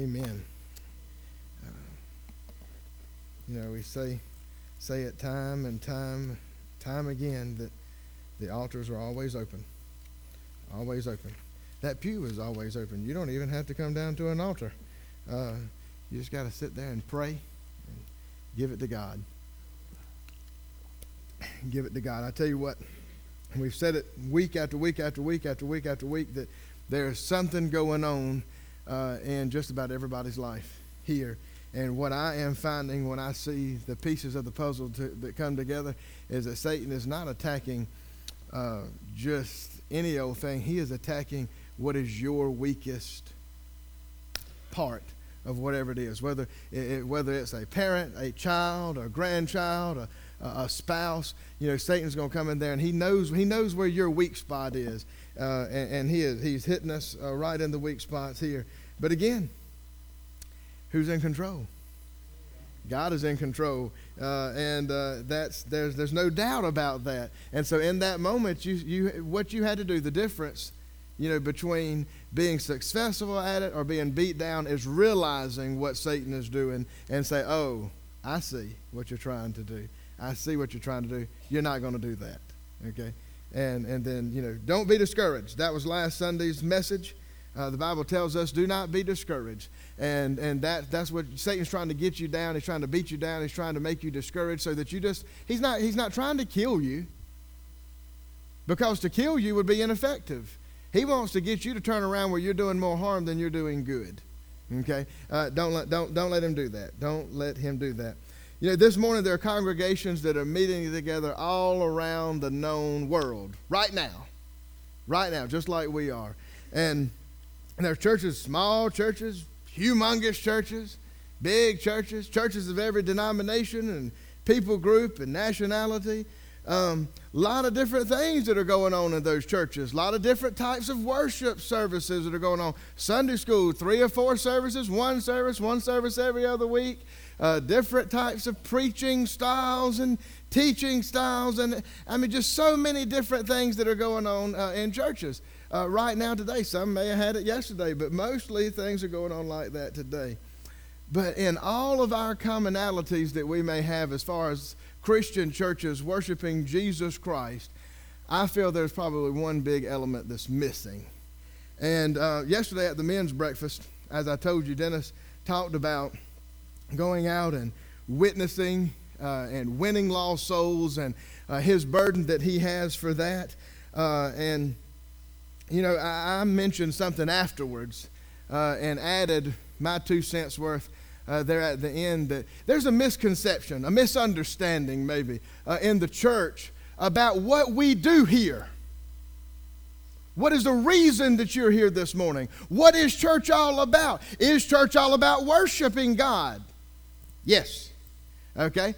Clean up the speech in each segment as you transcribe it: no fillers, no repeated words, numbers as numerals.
Amen. Uh, we say it time and time again that the altars are always open. Always open. That pew is always open. You don't even have to come down to an altar. You just got to sit there and pray and give it to God. Give it to God. I tell you what, we've said it week after week after week after week after week that there's something going on in just about everybody's life here. And what I am finding when I see the pieces of the puzzle that come together is that Satan is not attacking just any old thing. He is attacking what is your weakest part of whatever it is, whether it's a parent, a child, a grandchild, a spouse. Satan's going to come in there, and he knows where your weak spot is, and he's hitting us right in the weak spots here. But again, who's in control? God is in control, and there's no doubt about that. And so in that moment, what you had to do, the difference, between being successful at it or being beat down, is realizing what Satan is doing and say, "Oh, I see what you're trying to do. I see what you're trying to do. You're not going to do that." Okay, and then don't be discouraged. That was last Sunday's message. The Bible tells us, do not be discouraged. And that's what Satan's trying to get you down. He's trying to beat you down. He's trying to make you discouraged so that he's not trying to kill you, because to kill you would be ineffective. He wants to get you to turn around where you're doing more harm than you're doing good. Okay? Don't let him do that. Don't let him do that. This morning there are congregations that are meeting together all around the known world right now, just like we are. And there are churches, small churches, humongous churches, big churches, churches of every denomination and people group and nationality. A lot of different things that are going on in those churches. A lot of different types of worship services that are going on. Sunday school, 3 or 4 services, one service every other week. Different types of preaching styles and teaching styles. And just so many different things that are going on in churches. Right now today, some may have had it yesterday, but mostly things are going on like that today. But in all of our commonalities that we may have as far as Christian churches worshiping Jesus Christ, I feel there's probably one big element that's missing. And yesterday at the men's breakfast, as I told you, Dennis talked about going out and witnessing and winning lost souls and his burden that he has for that. I mentioned something afterwards and added my 2 cents worth there at the end, that there's a misconception, a misunderstanding maybe in the church about what we do here. What is the reason that you're here this morning? What is church all about? Is church all about worshiping God? Yes. Okay.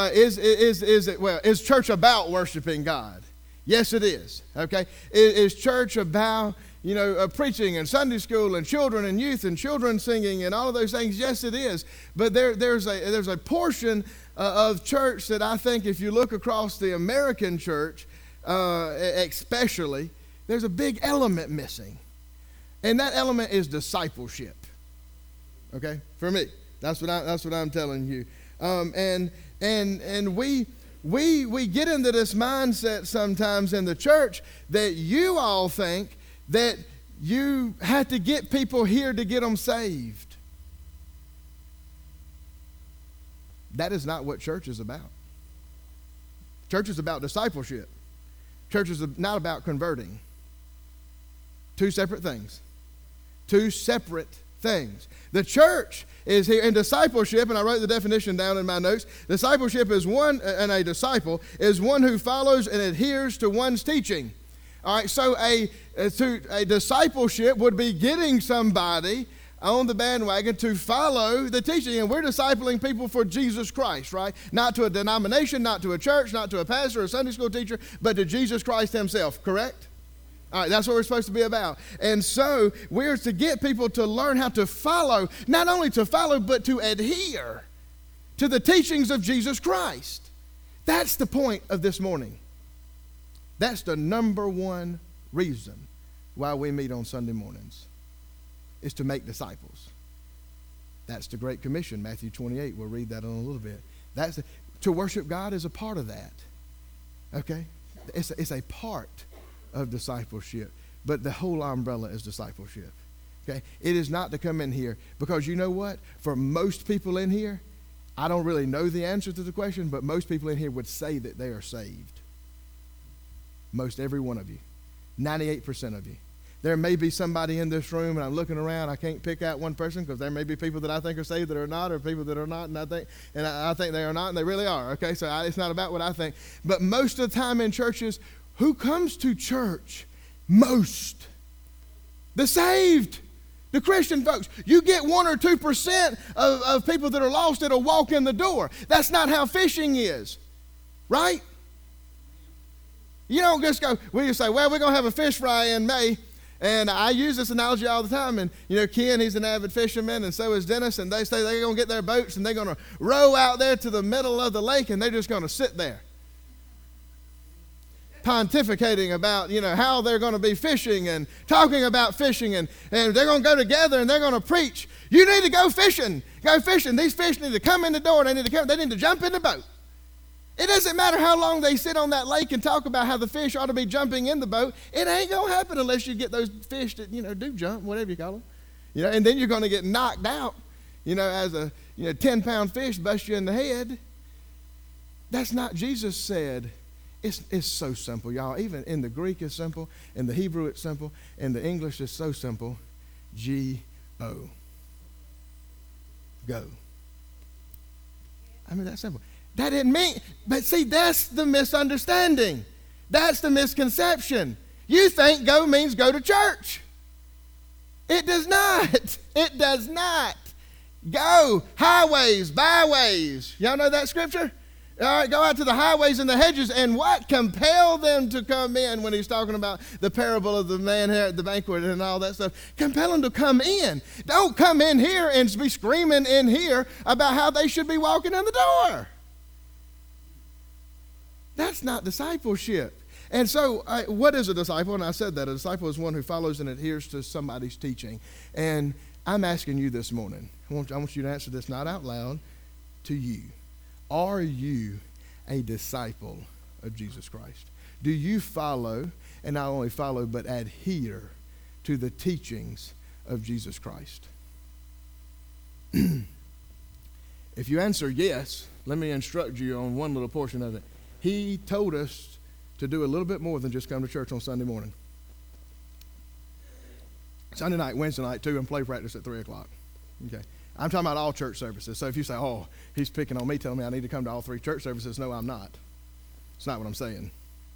Is church about worshiping God? Yes, it is. Okay. Is church about preaching and Sunday school and children and youth and children singing and all of those things? Yes, it is. But there's a portion of church that I think, if you look across the American church, especially, there's a big element missing, and that element is discipleship. Okay, for me, that's what I'm telling you. And we get into this mindset sometimes in the church that you all think that you have to get people here to get them saved. That is not what church is about. Church is about discipleship. Church is not about converting. 2 separate things. 2 separate things. The church is here in discipleship, and I wrote the definition down in my notes. Discipleship is a disciple is one who follows and adheres to one's teaching. All right, so a discipleship would be getting somebody on the bandwagon to follow the teaching. And we're discipling people for Jesus Christ, right? Not to a denomination, not to a church, not to a pastor or a Sunday school teacher, but to Jesus Christ himself, correct? All right, that's what we're supposed to be about. And so we're to get people to learn how to follow, not only to follow, but to adhere to the teachings of Jesus Christ. That's the point of this morning. That's the number one reason why we meet on Sunday mornings, is to make disciples. That's the Great Commission, Matthew 28. We'll read that in a little bit. To worship God is a part of that. Okay? It's a part of discipleship, but the whole umbrella is discipleship. Okay? It is not to come in here, because you know what? For most people in here, I don't really know the answer to the question, but most people in here would say that they are saved. Most every one of you. 98% of you. There may be somebody in this room, and I'm looking around, I can't pick out one person, because there may be people that I think are saved that are not, or people that are not, and I think they are not, and they really are. Okay, so it's not about what I think. But most of the time in churches, who comes to church most? The saved. The Christian folks. You get 1 or 2% of people that are lost that'll walk in the door. That's not how fishing is. Right? You don't just go, we just say, well, we're going to have a fish fry in May. And I use this analogy all the time. And, Ken, he's an avid fisherman, and so is Dennis. And they say they're going to get their boats, and they're going to row out there to the middle of the lake, and they're just going to sit there pontificating about, how they're going to be fishing and talking about fishing. And they're going to go together, and they're going to preach. You need to go fishing. Go fishing. These fish need to come in the door. They need to jump in the boat. It doesn't matter how long they sit on that lake and talk about how the fish ought to be jumping in the boat. It ain't going to happen unless you get those fish that, do jump, whatever you call them. And then you're going to get knocked out, as a 10-pound fish bust you in the head. That's not, Jesus said, it's so simple, y'all. Even in the Greek it's simple, in the Hebrew it's simple, in the English it's so simple. G-O. Go. I mean, that's simple. That didn't mean, but see, that's the misunderstanding. That's the misconception. You think go means go to church. It does not. It does not. Go, highways, byways. Y'all know that scripture? All right, go out to the highways and the hedges, and what? Compel them to come in, when he's talking about the parable of the man here at the banquet and all that stuff. Compel them to come in. Don't come in here and be screaming in here about how they should be walking in the door. That's not discipleship. And so, what is a disciple? And I said that. A disciple is one who follows and adheres to somebody's teaching. And I'm asking you this morning, I want you to answer this not out loud, to you. Are you a disciple of Jesus Christ? Do you follow, and not only follow, but adhere to the teachings of Jesus Christ? If you answer yes, let me instruct you on one little portion of it. He told us to do a little bit more than just come to church on Sunday morning. Sunday night, Wednesday night, too, and play practice at 3 o'clock. Okay. I'm talking about all church services. So if you say, oh, he's picking on me, telling me I need to come to all 3 church services, no, I'm not. It's not what I'm saying.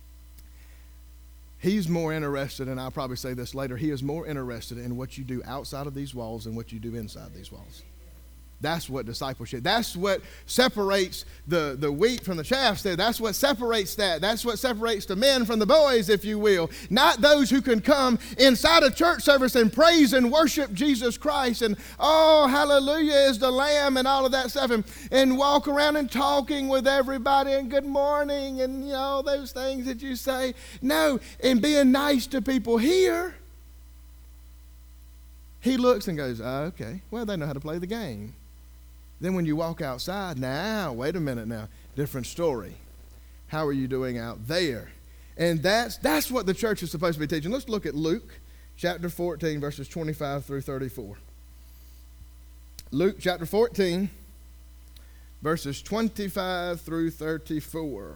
He's more interested, and I'll probably say this later, he is more interested in what you do outside of these walls than what you do inside these walls. That's what discipleship, that's what separates the wheat from the chaff. That's what separates that. That's what separates the men from the boys, if you will. Not those who can come inside a church service and praise and worship Jesus Christ and, oh, hallelujah is the Lamb and all of that stuff, and walk around and talking with everybody and good morning and, all those things that you say. No, and being nice to people here. He looks and goes, oh, okay, well, they know how to play the game. Then when you walk outside, now, wait a minute now, different story. How are you doing out there? And that's what the church is supposed to be teaching. Let's look at Luke chapter 14, verses 25 through 34. Luke chapter 14, verses 25 through 34.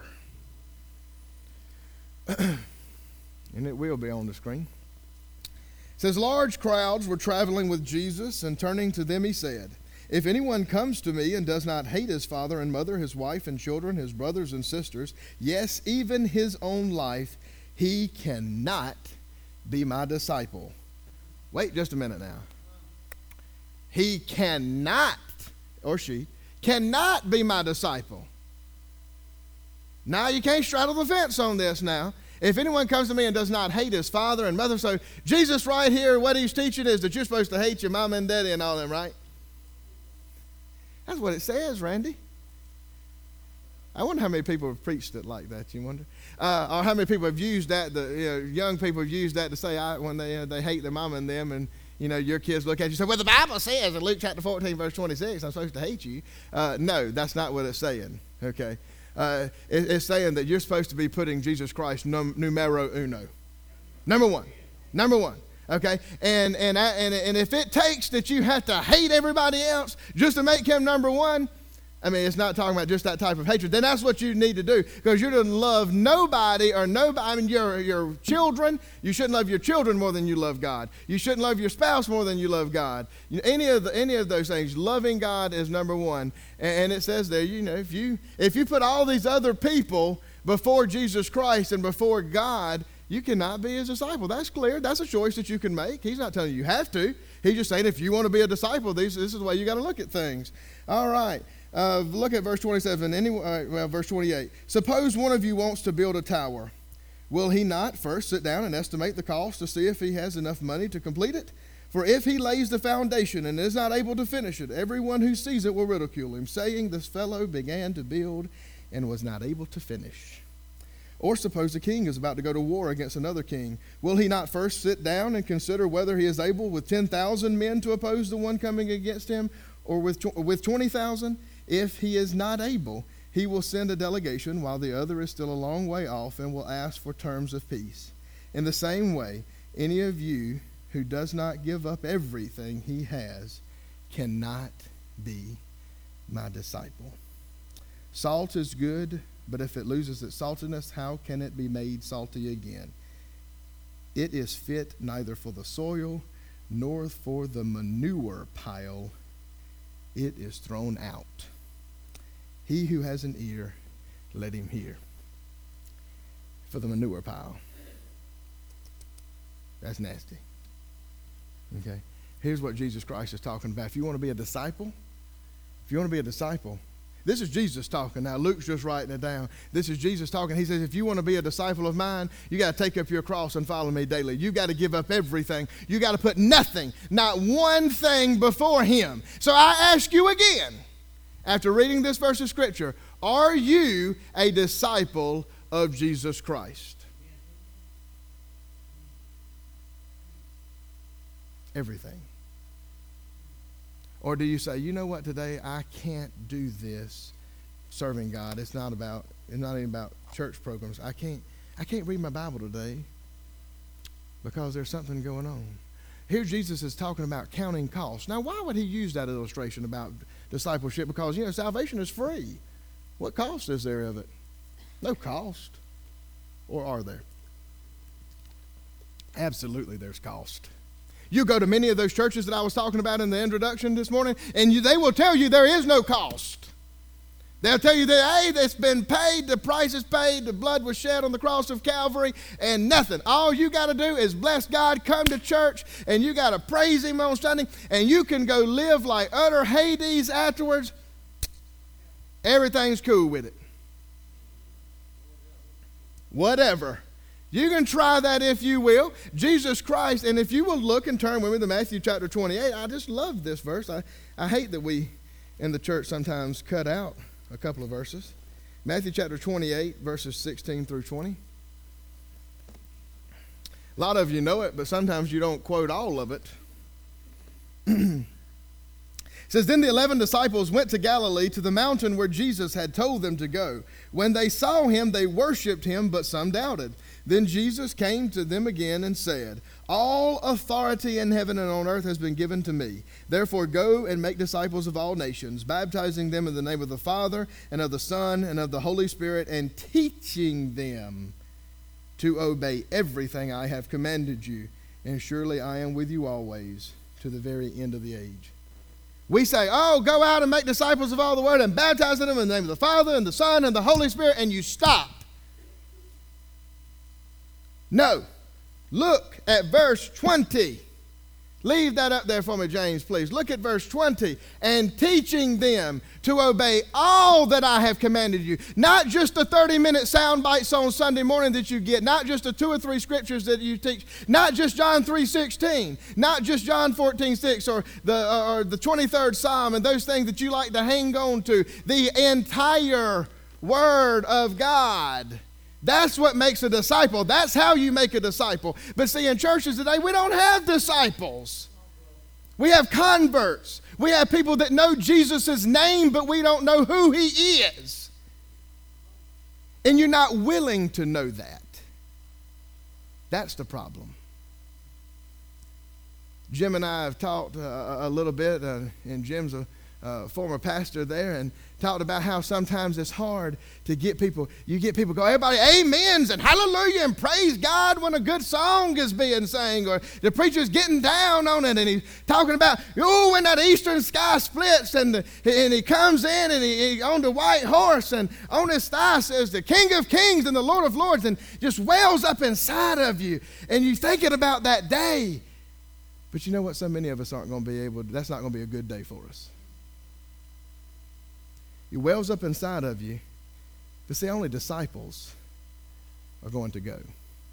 And it will be on the screen. It says, large crowds were traveling with Jesus, and turning to them he said, if anyone comes to me and does not hate his father and mother, his wife and children, his brothers and sisters, yes, even his own life, he cannot be my disciple. Wait just a minute now. He cannot, or she, cannot be my disciple. Now you can't straddle the fence on this now. If anyone comes to me and does not hate his father and mother, so Jesus right here, what he's teaching is that you're supposed to hate your mom and daddy and all them, right? That's what it says, Randy. I wonder how many people have preached it like that, you wonder? Or how many people have used that, young people have used that to say when they hate their mama and them, and your kids look at you and say, well, the Bible says in Luke chapter 14, verse 26, I'm supposed to hate you. No, that's not what it's saying, okay? It's saying that you're supposed to be putting Jesus Christ numero uno. Number one, okay? And if it takes that you have to hate everybody else just to make him number one, I mean, it's not talking about just that type of hatred. Then that's what you need to do, because you don't love nobody or nobody. I mean, your children. You shouldn't love your children more than you love God. You shouldn't love your spouse more than you love God. Any of those things, loving God is number one. And it says there, if you put all these other people before Jesus Christ and before God, you cannot be his disciple. That's clear. That's a choice that you can make. He's not telling you have to. He's just saying if you want to be a disciple, this is the way you got to look at things. All right. Look at verse 27. Verse 28. Suppose one of you wants to build a tower. Will he not first sit down and estimate the cost to see if he has enough money to complete it? For if he lays the foundation and is not able to finish it, everyone who sees it will ridicule him, saying, this fellow began to build and was not able to finish. Or suppose a king is about to go to war against another king. Will he not first sit down and consider whether he is able with 10,000 men to oppose the one coming against him, or with 20,000? If he is not able, he will send a delegation while the other is still a long way off and will ask for terms of peace. In the same way, any of you who does not give up everything he has cannot be my disciple. Salt is good, but if it loses its saltiness, how can it be made salty again? It is fit neither for the soil nor for the manure pile. It is thrown out. He who has an ear, let him hear. For the manure pile. That's nasty. Okay? Here's what Jesus Christ is talking about. If you want to be a disciple, this is Jesus talking. Now, Luke's just writing it down. This is Jesus talking. He says, if you want to be a disciple of mine, you got to take up your cross and follow me daily. You got to give up everything. You got to put nothing, not one thing before him. So I ask you again, after reading this verse of Scripture, are you a disciple of Jesus Christ? Everything. Or do you say, you know what, today I can't do this serving God. It's not even about church programs. I can't read my Bible today because there's something going on. Here Jesus is talking about counting costs. Now, why would he use that illustration about discipleship? Because, salvation is free. What cost is there of it? No cost. Or are there? Absolutely there's cost. You go to many of those churches that I was talking about in the introduction this morning, and they will tell you there is no cost. They'll tell you that, hey, it's been paid, the price is paid, the blood was shed on the cross of Calvary, and nothing. All you got to do is bless God, come to church, and you got to praise him on Sunday, and you can go live like utter Hades afterwards. Everything's cool with it. Whatever. You can try that if you will. Jesus Christ, and if you will look and turn with me to Matthew chapter 28, I just love this verse. I hate that we in the church sometimes cut out a couple of verses. Matthew chapter 28, verses 16 through 20. A lot of you know it, but sometimes you don't quote all of it. It says, then the 11 disciples went to Galilee to the mountain where Jesus had told them to go. When they saw him, they worshipped him, but some doubted. Then Jesus came to them again and said, all authority in heaven and on earth has been given to me. Therefore go and make disciples of all nations, baptizing them in the name of the Father and of the Son and of the Holy Spirit, and teaching them to obey everything I have commanded you. And surely I am with you always to the very end of the age. We say, go out and make disciples of all the world and baptizing them in the name of the Father and the Son and the Holy Spirit, and you stop. No. Look at verse 20. Leave that up there for me, James, please. Look at verse 20. And teaching them to obey all that I have commanded you. Not just the 30-minute sound bites on Sunday morning that you get. Not just the 2 or 3 scriptures that you teach. Not just John 3:16. Not just John 14:6 or the 23rd Psalm and those things that you like to hang on to. The entire Word of God. That's what makes a disciple. That's how you make a disciple. But see, in churches today, we don't have disciples. We have converts. We have people that know Jesus' name, but we don't know who he is. And you're not willing to know that. That's the problem. Jim and I have talked a little bit, and Jim's a former pastor there, and talked about how sometimes it's hard to get people. You get people go, everybody amens and hallelujah and praise God when a good song is being sang, or the preacher's getting down on it and he's talking about, oh, when that eastern sky splits and he comes in and he on the white horse and on his thigh says the King of Kings and the Lord of Lords, and just wells up inside of you and you're thinking about that day. But you know what? So many of us aren't going to be able to, that's not going to be a good day for us. It wells up inside of you, but see, only disciples are going to go.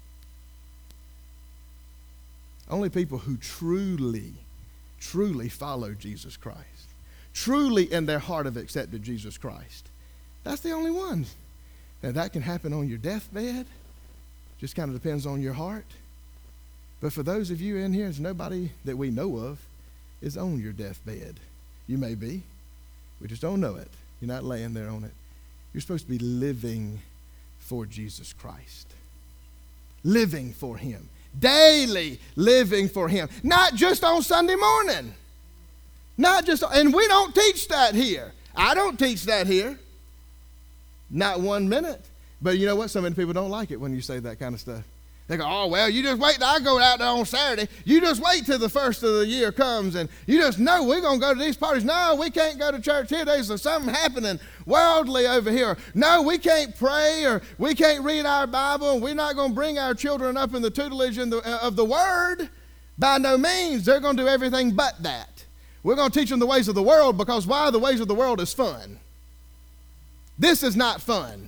Only people who truly, truly follow Jesus Christ, truly in their heart have accepted Jesus Christ. That's the only ones. Now, that can happen on your deathbed. Just kind of depends on your heart. But for those of you in here, there's nobody that we know of is on your deathbed. You may be. We just don't know it. You're not laying there on it. You're supposed to be living for Jesus Christ. Living for him. Daily living for him. Not just on Sunday morning. Not just, and we don't teach that here. I don't teach that here. Not 1 minute. But you know what? So many people don't like it when you say that kind of stuff. They go, oh, well, you just wait till I go out there on Saturday. You just wait till the first of the year comes and you just know we're going to go to these parties. No, we can't go to church here. There's something happening worldly over here. No, we can't pray or we can't read our Bible, and we're not going to bring our children up in the tutelage of the Word. By no means. They're going to do everything but that. We're going to teach them the ways of the world, because why? The ways of the world is fun. This is not fun.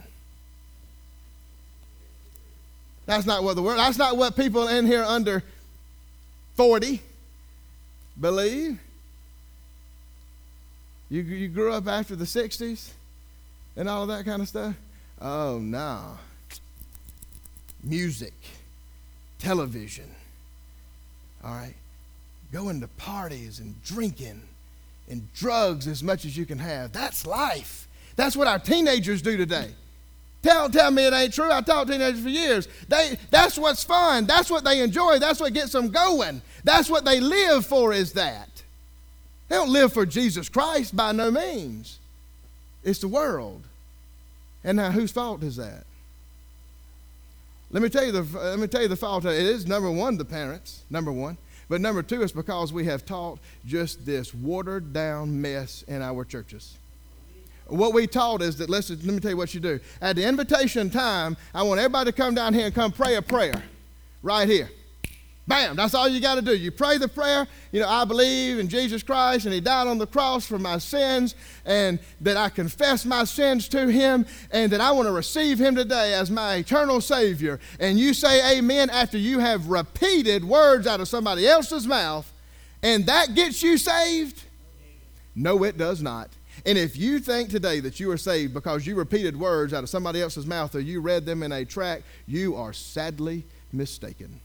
That's not what people in here under 40 believe. You grew up after the 60s and all of that kind of stuff? Oh, no. Music, television, all right? Going to parties and drinking and drugs as much as you can have. That's life. That's what our teenagers do today. Tell me it ain't true. I taught teenagers for years. That's what's fun. That's what they enjoy. That's what gets them going. That's what they live for, is that. They don't live for Jesus Christ by no means. It's the world. And now whose fault is that? Let me tell you the fault. It is, number one, the parents, number one. But number two, it's because we have taught just this watered down mess in our churches. What we taught is that, let me tell you what you do. At the invitation time, I want everybody to come down here and come pray a prayer right here. Bam, that's all you got to do. You pray the prayer, I believe in Jesus Christ and he died on the cross for my sins, and that I confess my sins to him, and that I want to receive him today as my eternal Savior. And you say amen after you have repeated words out of somebody else's mouth, and that gets you saved? No, it does not. And if you think today that you are saved because you repeated words out of somebody else's mouth or you read them in a tract, you are sadly mistaken.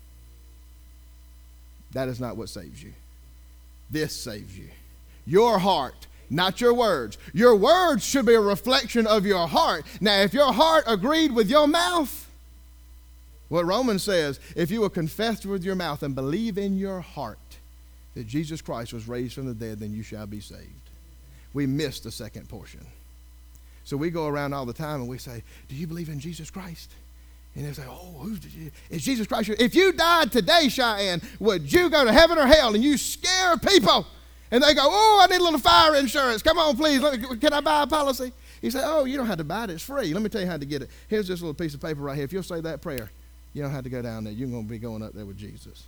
That is not what saves you. This saves you. Your heart, not your words. Your words should be a reflection of your heart. Now, if your heart agreed with your mouth, what Romans says, if you will confess with your mouth and believe in your heart that Jesus Christ was raised from the dead, then you shall be saved. We missed the second portion. So we go around all the time and we say, do you believe in Jesus Christ? And they say, oh, is Jesus Christ? If you died today, Cheyenne, would you go to heaven or hell? And you scare people. And they go, oh, I need a little fire insurance. Come on, please. Can I buy a policy? You say, oh, you don't have to buy it. It's free. Let me tell you how to get it. Here's this little piece of paper right here. If you'll say that prayer, you don't have to go down there. You're going to be going up there with Jesus.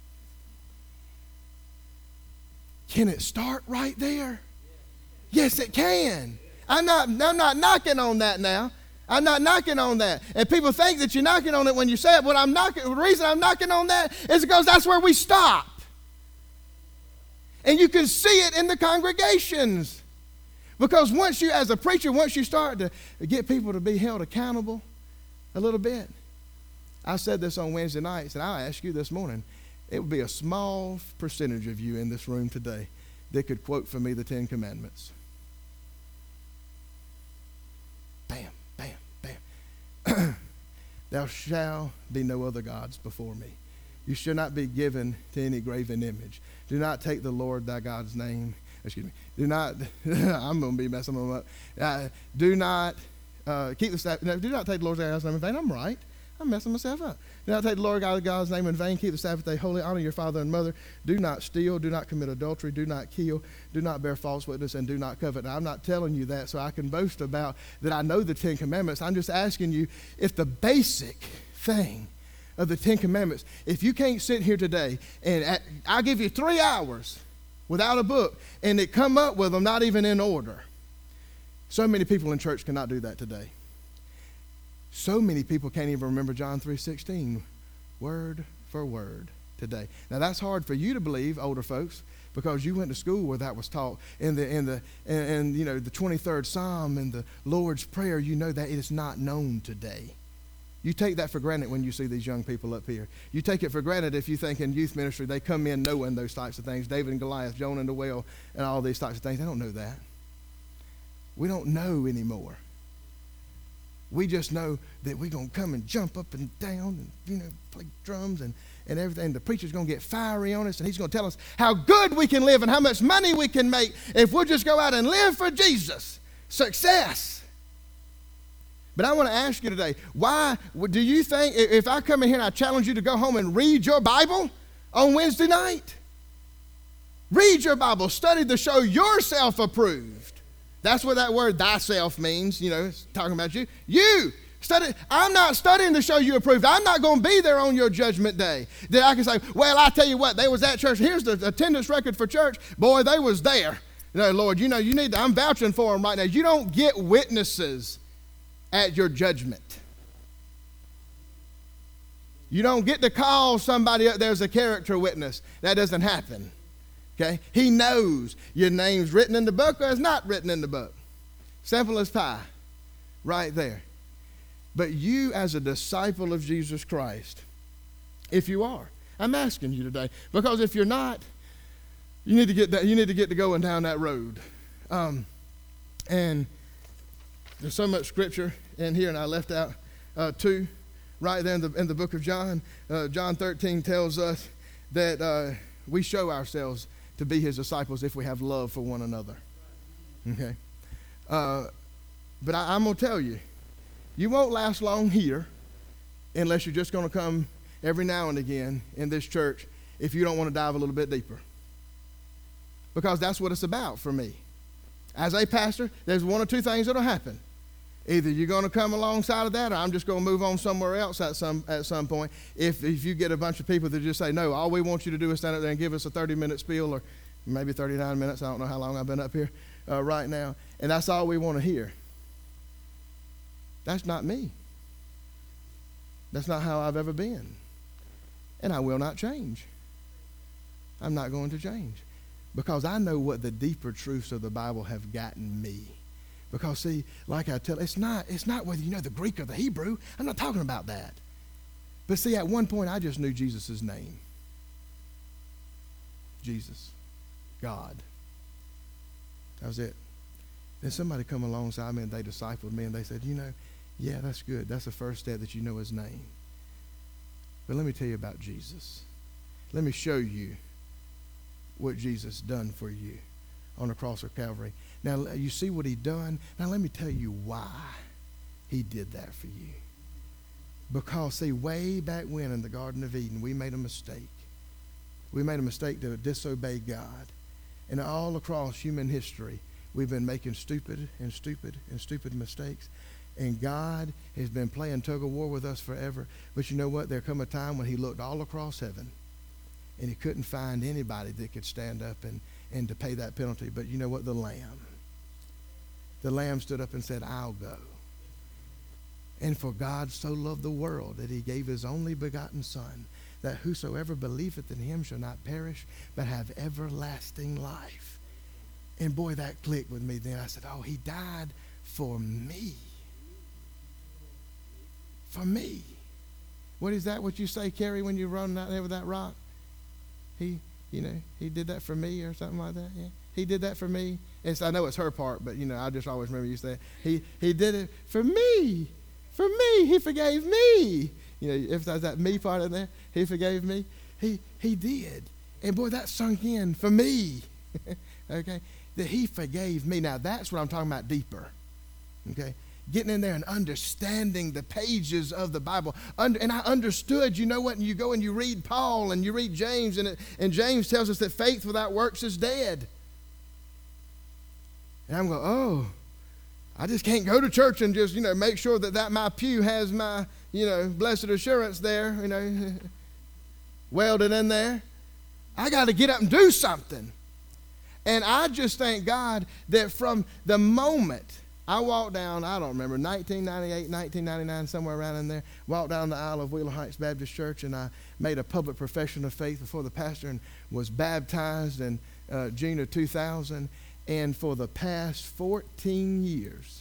Can it start right there? Yes, it can. I'm not knocking on that now. I'm not knocking on that. And people think that you're knocking on it when you say it, but the reason I'm knocking on that is because that's where we stop. And you can see it in the congregations. Because once you, as a preacher, once you start to get people to be held accountable a little bit. I said this on Wednesday nights, and I'll ask you this morning. it would be a small percentage of you in this room today that could quote for me the 10 Commandments. Bam, bam, bam. Thou shalt be no other gods before me. You shall not be given to any graven image. Do not take the Lord thy God's name. Excuse me. Do not, I'm going to be messing them up. Do not keep the Sabbath. No, do not take the Lord thy God's name in vain. I'm right. I'm messing myself up. Do not take the Lord God's name in vain. Keep the Sabbath day holy. Honor your father and mother. Do not steal. Do not commit adultery. Do not kill. Do not bear false witness. And do not covet. Now, I'm not telling you that so I can boast about that I know the 10 Commandments. I'm just asking you if the basic thing of the 10 Commandments, if you can't sit here today and I'll give you 3 hours without a book and it come up with them not even in order. So many people in church cannot do that today. So many people can't even remember John 3:16 word for word today. Now that's hard for you to believe, older folks, because you went to school where that was taught. And you know the 23rd Psalm and the Lord's Prayer, you know that it is not known today. You take that for granted when you see these young people up here. You take it for granted if you think in youth ministry they come in knowing those types of things. David and Goliath, Jonah and the whale, and all these types of things. They don't know that. We don't know anymore. We just know that we're going to come and jump up and down and, play drums and everything. The preacher's going to get fiery on us, and he's going to tell us how good we can live and how much money we can make if we'll just go out and live for Jesus. Success. But I want to ask you today, why do you think if I come in here and I challenge you to go home and read your Bible on Wednesday night? Read your Bible. Study to show yourself approved. That's what that word thyself means, it's talking about you. You study. I'm not studying to show you approved. I'm not going to be there on your judgment day. That I can say, well, I tell you what, they was at church. Here's the attendance record for church. Boy, they was there. Lord, you need to, I'm vouching for them right now. You don't get witnesses at your judgment. You don't get to call somebody up there as a character witness. That doesn't happen. Okay? He knows your name's written in the book or it's not written in the book. Simple as pie. Right there. But you as a disciple of Jesus Christ, if you are, I'm asking you today, because if you're not, you need to get to going down that road. And there's so much scripture in here, and I left out 2 right there in the book of John. John 13 tells us that we show ourselves to be his disciples if we have love for one another. Okay? But I'm going to tell you, you won't last long here unless you're just going to come every now and again in this church if you don't want to dive a little bit deeper. Because that's what it's about for me. As a pastor, there's 1 or 2 things that'll happen. Either you're going to come alongside of that, or I'm just going to move on somewhere else at some point. If you get a bunch of people that just say, no, all we want you to do is stand up there and give us a 30-minute spiel, or maybe 39 minutes. I don't know how long I've been up here right now. And that's all we want to hear. That's not me. That's not how I've ever been. And I will not change. I'm not going to change. Because I know what the deeper truths of the Bible have gotten me. Because, see, like I tell, it's not whether you know the Greek or the Hebrew. I'm not talking about that. But, see, at one point, I just knew Jesus' name. Jesus. God. That was it. Then somebody come alongside me and they discipled me and they said, yeah, that's good. That's the first step that you know his name. But let me tell you about Jesus. Let me show you what Jesus done for you on the cross of Calvary. Now, you see what he done? Now, let me tell you why he did that for you. Because, see, way back when in the Garden of Eden, we made a mistake. We made a mistake to disobey God. And all across human history, we've been making stupid mistakes. And God has been playing tug-of-war with us forever. But you know what? There come a time when he looked all across heaven, and he couldn't find anybody that could stand up and to pay that penalty. But you know what? The Lamb stood up and said, I'll go. And for God so loved the world that he gave his only begotten Son, that whosoever believeth in him shall not perish, but have everlasting life. And boy, that clicked with me then. I said, oh, he died for me. For me. What is that what you say, Carrie, when you run out there with that rock? he did that for me, or something like that. Yeah, he did that for me. And so I know it's her part, but I just always remember you saying, he did it for me. For me, he forgave me. If there's that me part in there, he forgave me. He did. And boy, that sunk in for me. Okay? That he forgave me. Now that's what I'm talking about deeper. Okay? Getting in there and understanding the pages of the Bible. And I understood, you know what, and you go and you read Paul and you read James, and James tells us that faith without works is dead. And I'm going, oh, I just can't go to church and just, make sure that my pew has my, blessed assurance there, welded in there. I got to get up and do something. And I just thank God that from the moment I walked down, I don't remember, 1998, 1999, somewhere around in there, walked down the aisle of Wheeler Heights Baptist Church, and I made a public profession of faith before the pastor and was baptized in June of 2000. And for the past 14 years,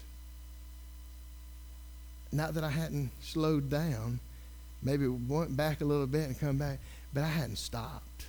not that I hadn't slowed down, maybe went back a little bit and come back, but I hadn't stopped.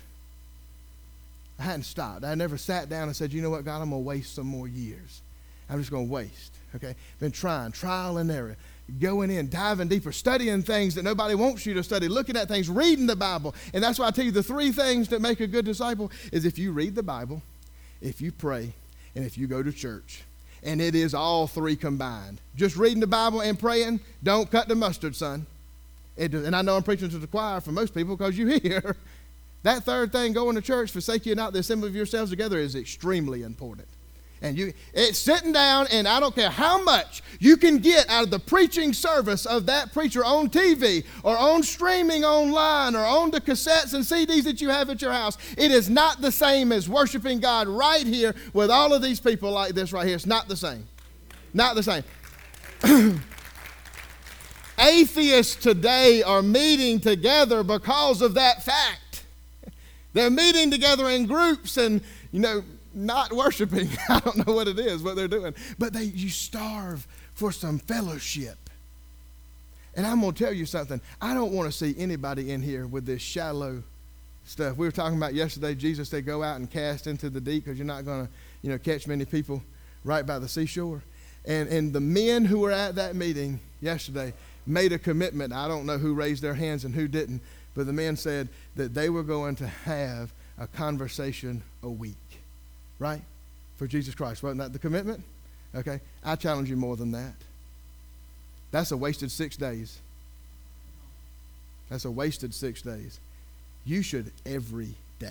I never sat down and said, you know what, God, I'm going to waste some more years. I'm just going to waste, okay? Been trying, trial and error, going in, diving deeper, studying things that nobody wants you to study, looking at things, reading the Bible. And that's why I tell you the three things that make a good disciple is if you read the Bible, if you pray, and if you go to church. And it is all three combined. Just reading the Bible and praying, don't cut the mustard, son. And I know I'm preaching to the choir for most people because you hear. That third thing, going to church, forsake you not the assembly of yourselves together, is extremely important. And it's sitting down, and I don't care how much you can get out of the preaching service of that preacher on TV or on streaming online or on the cassettes and CDs that you have at your house. It is not the same as worshiping God right here with all of these people like this right here. It's not the same. Not the same. Atheists today are meeting together because of that fact. They're meeting together in groups and, not worshiping. I don't know what it is, what they're doing. But you starve for some fellowship. And I'm going to tell you something. I don't want to see anybody in here with this shallow stuff. We were talking about yesterday, Jesus said, go out and cast into the deep because you're not going to, catch many people right by the seashore. And the men who were at that meeting yesterday made a commitment. I don't know who raised their hands and who didn't, but the men said that they were going to have a conversation a week. Right? For Jesus Christ. Wasn't that the commitment? Okay. I challenge you more than that. That's a wasted 6 days. That's a wasted 6 days. You should every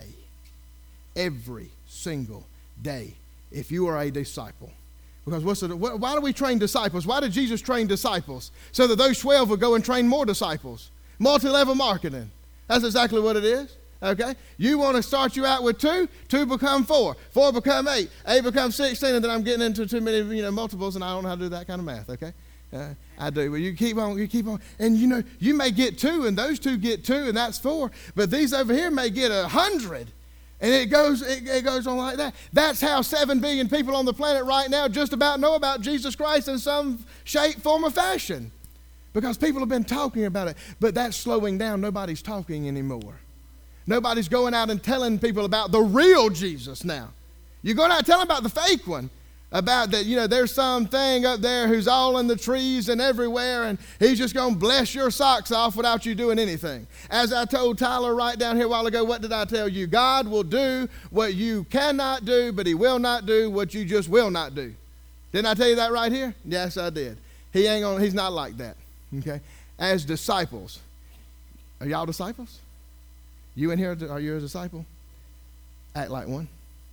single day, if you are a disciple. Because why do we train disciples? Why did Jesus train disciples? So that those 12 would go and train more disciples. Multi-level marketing. That's exactly what it is. Okay? You want to start you out with 2, 2 become 4, 4 become 8, 8 becomes 16, and then I'm getting into too many, multiples, and I don't know how to do that kind of math, okay? I do. Well, you keep on, and you may get 2, and those 2 get 2, and that's 4, but these over here may get 100, and it goes on like that. That's how 7 billion people on the planet right now just about know about Jesus Christ in some shape, form, or fashion, because people have been talking about it, but that's slowing down. Nobody's talking anymore. Nobody's going out and telling people about the real Jesus now. You're going out and telling about the fake one. About that, there's some thing up there who's all in the trees and everywhere, and he's just going to bless your socks off without you doing anything. As I told Tyler right down here a while ago, what did I tell you? God will do what you cannot do, but he will not do what you just will not do. Didn't I tell you that right here? Yes, I did. He's not like that. Okay? As disciples. Are y'all disciples? You in here, are you a disciple? Act like one.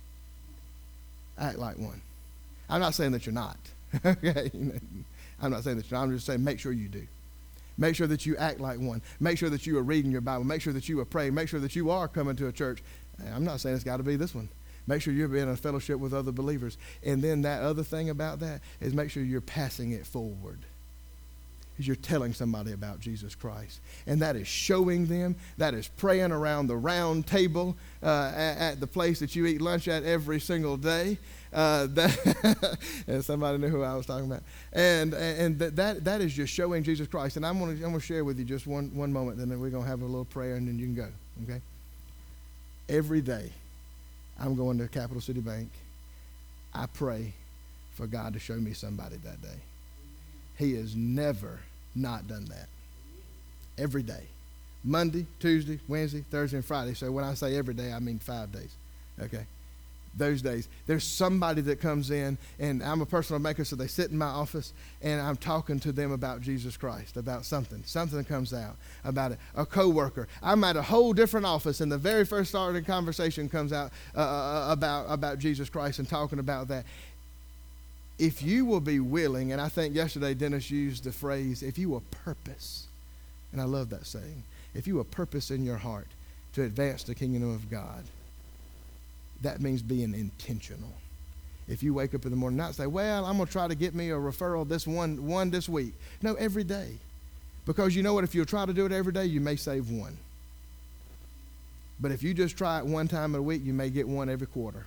Act like one. I'm not saying that you're not. Okay? I'm not saying that you're not. I'm just saying make sure you do. Make sure that you act like one. Make sure that you are reading your Bible. Make sure that you are praying. Make sure that you are coming to a church. I'm not saying it's got to be this one. Make sure you're in a fellowship with other believers. And then that other thing about that is make sure you're passing it forward. You're telling somebody about Jesus Christ. And that is showing them. That is praying around the round table at the place that you eat lunch at every single day. And somebody knew who I was talking about. And that is just showing Jesus Christ. And I'm going to share with you just one moment, and then we're going to have a little prayer, and then you can go. Okay? every day I'm going to Capital City Bank, I pray for God to show me somebody that day. He has never not done that. Every day. Monday, Tuesday, Wednesday, Thursday, and Friday. So when I say every day, I mean 5 days. Okay? Those days. There's somebody that comes in, and I'm a personal banker, so they sit in my office, and I'm talking to them about Jesus Christ, about something. Something comes out about it. A coworker. I'm at a whole different office, and the very first start of the conversation comes out about Jesus Christ and talking about that. If you will be willing, and I think yesterday Dennis used the phrase, if you will purpose, and I love that saying, if you will purpose in your heart to advance the kingdom of God, that means being intentional. If you wake up in the morning and not say, well, I'm going to try to get me a referral this one this week. No, every day. Because you know what? If you'll try to do it every day, you may save one. But if you just try it one time a week, you may get one every quarter.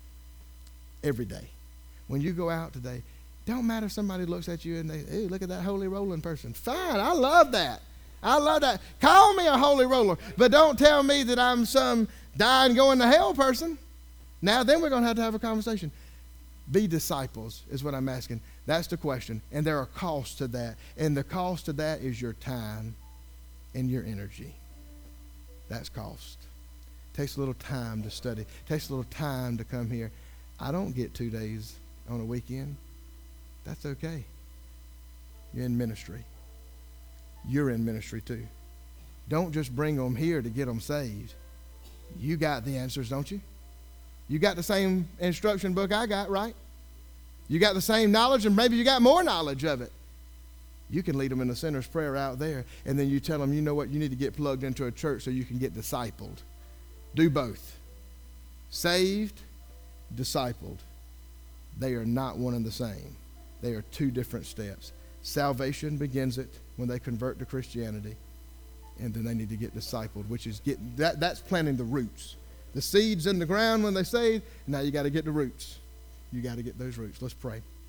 Every day. When you go out today, don't matter if somebody looks at you and they, hey, look at that holy rolling person. Fine, I love that. I love that. Call me a holy roller, but don't tell me that I'm some dying, going to hell person. Now, then we're going to have a conversation. Be disciples is what I'm asking. That's the question. And there are costs to that. And the cost to that is your time and your energy. That's cost. Takes a little time to study. Takes a little time to come here. I don't get 2 days on a weekend. That's okay. You're in ministry. You're in ministry too. Don't just bring them here to get them saved. You got the answers, don't you? You got the same instruction book I got, right? You got the same knowledge, and maybe you got more knowledge of it. You can lead them in the sinner's prayer out there, and then you tell them, you know what, you need to get plugged into a church so you can get discipled. Do both. Saved, discipled. They are not one and the same. They are 2 different steps. Salvation begins it when they convert to Christianity, and then they need to get discipled, which is that's planting the roots. The seeds in the ground when they saved, now you got to get the roots. You got to get those roots. Let's pray.